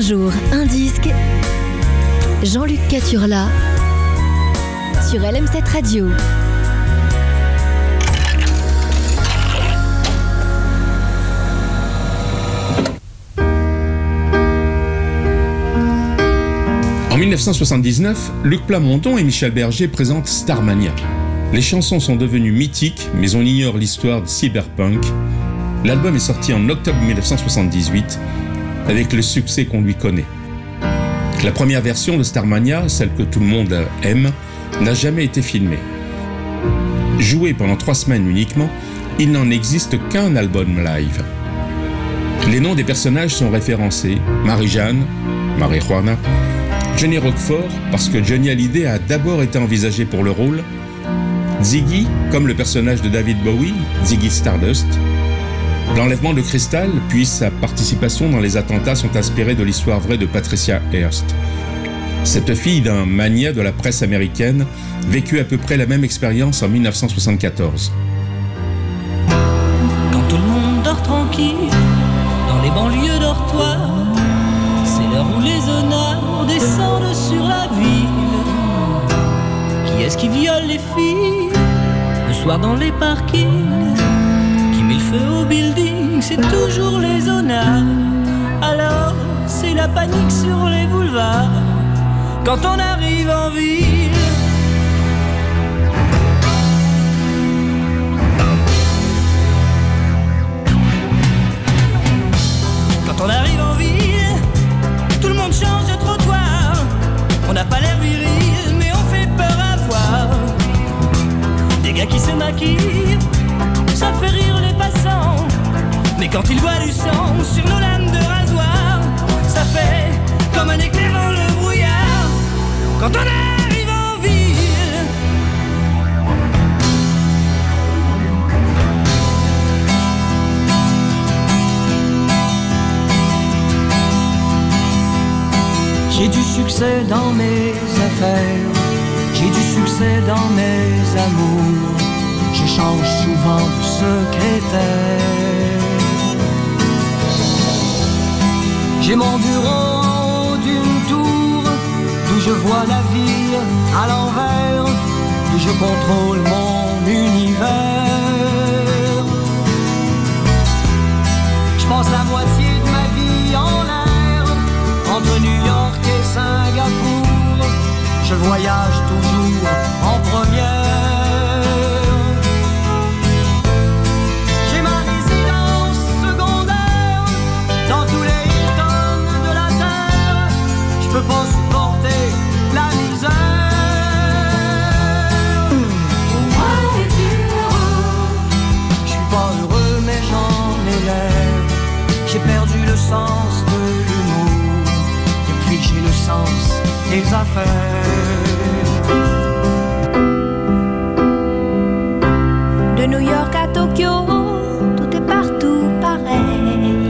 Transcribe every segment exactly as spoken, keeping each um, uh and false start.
jour, un disque. Jean-Luc Caturla sur L M sept Radio. En dix-neuf cent soixante-dix-neuf, Luc Plamondon et Michel Berger présentent Starmania. Les chansons sont devenues mythiques, mais on ignore l'histoire de Cyberpunk. L'album est sorti en octobre dix-neuf cent soixante-dix-huit, avec le succès qu'on lui connaît. La première version de Starmania, celle que tout le monde aime, n'a jamais été filmée. Joué pendant trois semaines uniquement, il n'en existe qu'un album live. Les noms des personnages sont référencés: Marie-Jeanne, Marie-Juana, Johnny Roquefort, parce que Johnny Hallyday a d'abord été envisagé pour le rôle, Ziggy, comme le personnage de David Bowie, Ziggy Stardust. L'enlèvement de Crystal, puis sa participation dans les attentats sont inspirés de l'histoire vraie de Patricia Hearst. Cette fille d'un magnat de la presse américaine vécut à peu près la même expérience en dix-neuf cent soixante-quatorze. Quand tout le monde dort tranquille, dans les banlieues dortoirs, c'est l'heure où les honneurs descendent sur la ville. Qui est-ce qui viole les filles le soir dans les parkings? Qui met le feu au building? C'est toujours les honneurs. Alors c'est la panique sur les boulevards quand on arrive en ville. Quand on arrive en ville, tout le monde change de trottoir. On n'a pas l'air viril, mais on fait peur à voir. Des gars qui se maquillent, ça fait rire les passants. Mais quand ils voient du sang sur nos lames de rasoir, ça fait comme un éclair dans le brouillard. Quand on arrive en ville, j'ai du succès dans mes affaires, j'ai du succès dans mes amours. Je change souvent de secrétaire. J'ai mon bureau en haut d'une tour, d'où je vois la ville à l'envers, et je contrôle mon univers. Je passe la moitié de ma vie en l'air, entre New York et Singapour. Je voyage toujours en première. J'ai ma résidence secondaire dans tous les Hilton de la terre. Je peux pas supporter la misère. Moi es-tu heureux? Je suis pas heureux mais j'en ai l'air. J'ai perdu le sens de l'humour depuis que j'ai le sens des affaires. De New York à Tokyo, tout est partout pareil.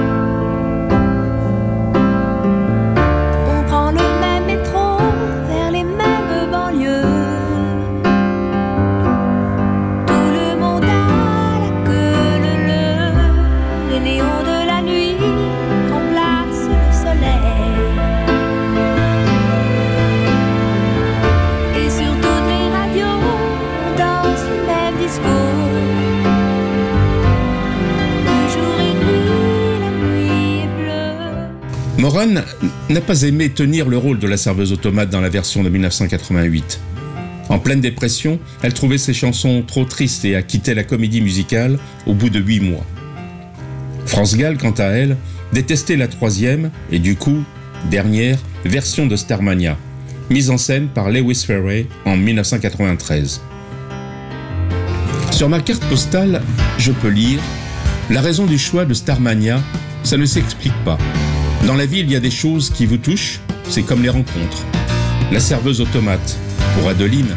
On prend le même métro vers les mêmes banlieues. Tout le monde a la queue leu-leu. Les néons de la nuit remplacent le soleil. Et sur toutes les radios, on danse le même discours. Moran n'a pas aimé tenir le rôle de la serveuse automate dans la version de dix-neuf cent quatre-vingt-huit. En pleine dépression, elle trouvait ses chansons trop tristes et a quitté la comédie musicale au bout de huit mois. France Gall, quant à elle, détestait la troisième et du coup, dernière, version de Starmania, mise en scène par Lewis Ferré en dix-neuf cent quatre-vingt-treize. Sur ma carte postale, je peux lire « La raison du choix de Starmania, ça ne s'explique pas. Dans la vie, il y a des choses qui vous touchent, c'est comme les rencontres. La serveuse automate, pour Adeline.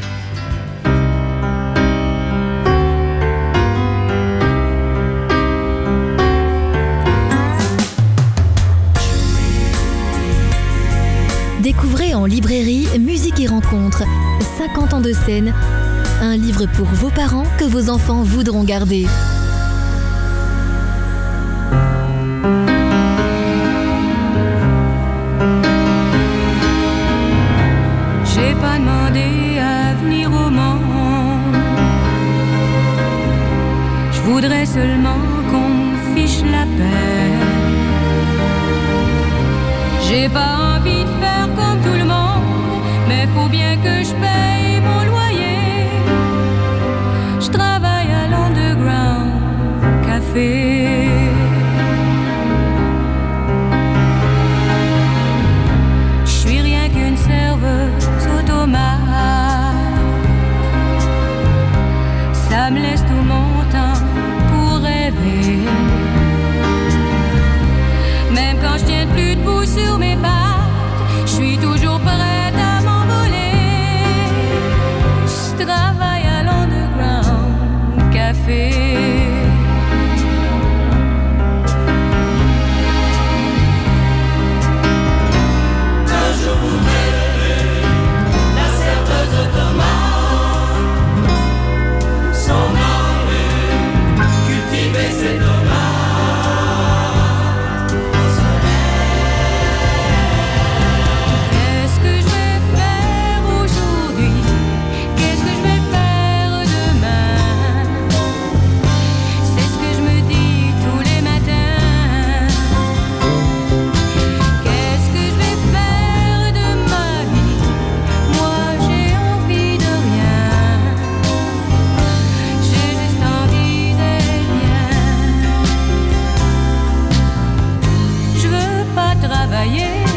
Découvrez en librairie Musique et Rencontres, cinquante ans de scène, un livre pour vos parents que vos enfants voudront garder. J'ai pas envie de faire comme tout le monde, mais faut bien que je paye mon loyer. Je travaille à l'Underground Café. Je suis rien qu'une serveuse automate. Ça me laisse tout mon temps pour rêver. Même quand je tiens plus debout sur mes pattes, je suis toujours prête à m'envoler. Je travaille à l'Underground Café. Un jour vous verrez la serveuse automate s'en aller cultiver ses tomates. Travailler